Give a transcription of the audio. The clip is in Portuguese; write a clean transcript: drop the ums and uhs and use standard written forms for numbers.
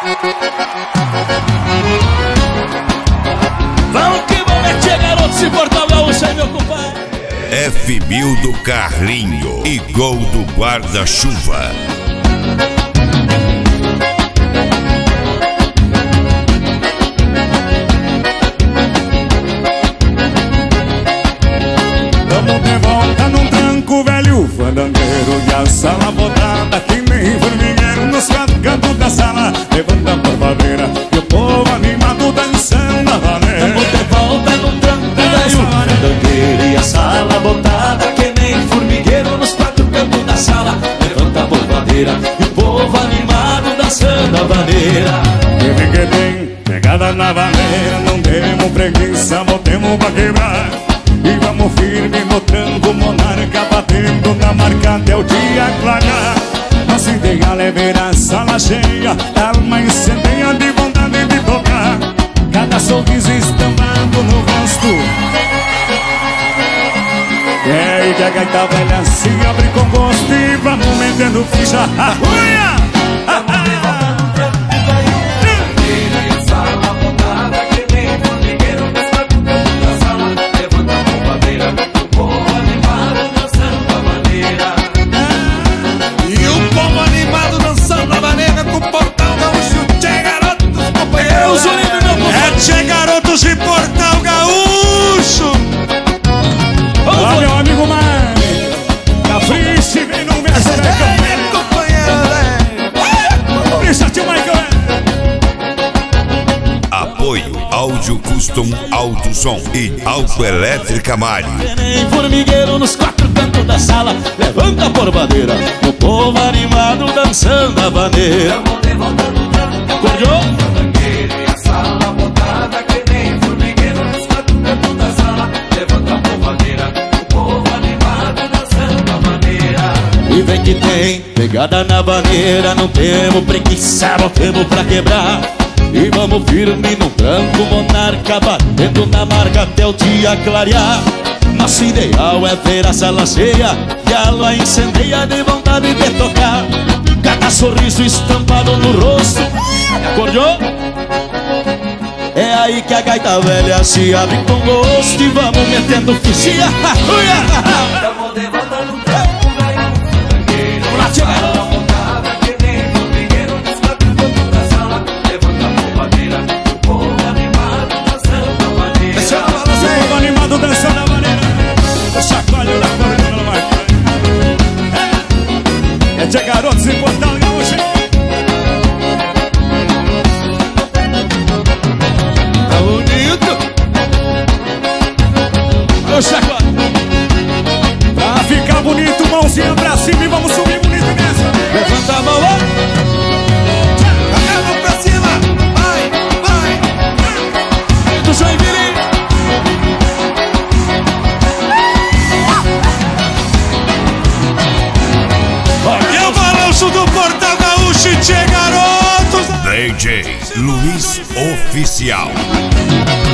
Vamos que vamos, é tia garoto, se Portal Gaúcho aí, meu compadre. F1000 do Carlinho e Gol do Guarda-Chuva. Tamo de volta num tranco velho fandangueiro e a sala botada que nem formigueiro nos quatro cantos da sala. Levanta a porvadeira e o povo animado dançando a valer. Tamo de volta num tranco velho fandangueiro e a sala botada que nem formigueiro nos quatro cantos da sala. Levanta a porvadeira e o povo animado dançando a vaneira. Teve que tem pegada na vaneira, não demos preguiça, botemos pra quebrar. E vamos firme no tranco, monarca batendo na marca até o dia clarear. Nosso ideal é ver a sala cheia, alma incendeia de vontade de tocar. Cada sorriso estampado no rosto. É aí que a gaita velha se abre com gosto e vamos metendo ficha. Uia! Tchê garotos de Portal Gaúcho. Olá, meu amigo Mani, capriche, vem no meu capricha, tio Michael. Apoio Áudio Custom Alto Som e Autoelétrica Mário. Nem formigueiro nos quatro cantos da sala. Levanta a porvadeira, o povo animado dançando a vaneira. Acordou? E vem que tem pegada na vaneira, não temos preguiça, botemos pra quebrar. E vamos firme no tranco, monarca batendo na marca até o dia clarear. Nosso ideal é ver a sala cheia e a lua incendeia de vontade de tocar. Cada sorriso estampado no rosto. Acordou? É aí que a gaita velha se abre com gosto e vamos metendo fichinha. Tamo de volta no tranco. Dançando a maneira, chacoalho na corda na marca. É de garotos em Portal Gaúcho. Tá bonito. Ô chacoalho. Pra ficar bonito, mãozinha pra cima e vamos subir bonito nessa. Levanta a mão lá. A mão pra cima. Vai, vai. Do Joinville. Do Portal Gaúcho, tchê garotos. DJ Luiz Oficial.